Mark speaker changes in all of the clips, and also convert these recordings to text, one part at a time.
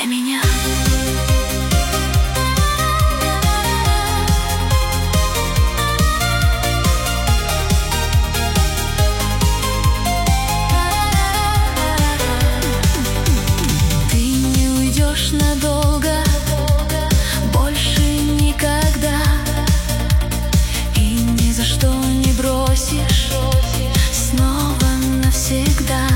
Speaker 1: для меня. Ты не уйдешь надолго, больше никогда, и ни за что не бросишь снова навсегда.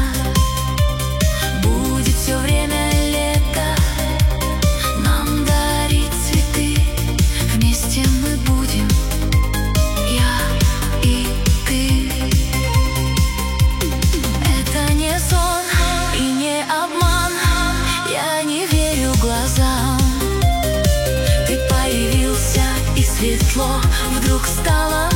Speaker 1: Будет все время лето, нам дарить цветы, вместе мы будем, я и ты. Это не сон и не обман, я не верю глазам. Ты появился, и светло вдруг стало.